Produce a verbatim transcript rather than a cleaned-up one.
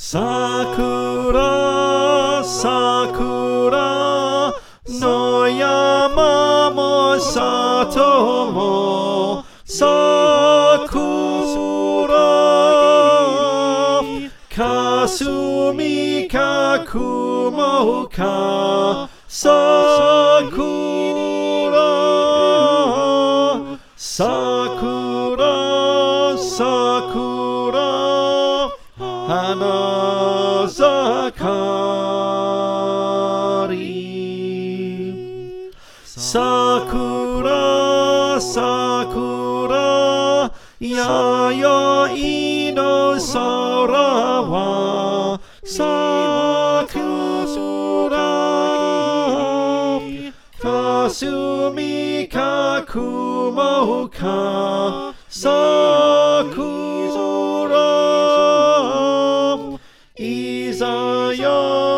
桜桜の山も里も桜霞か雲か桜桜桜花盛り桜桜やよいの空は桜霞か雲か桜いざよ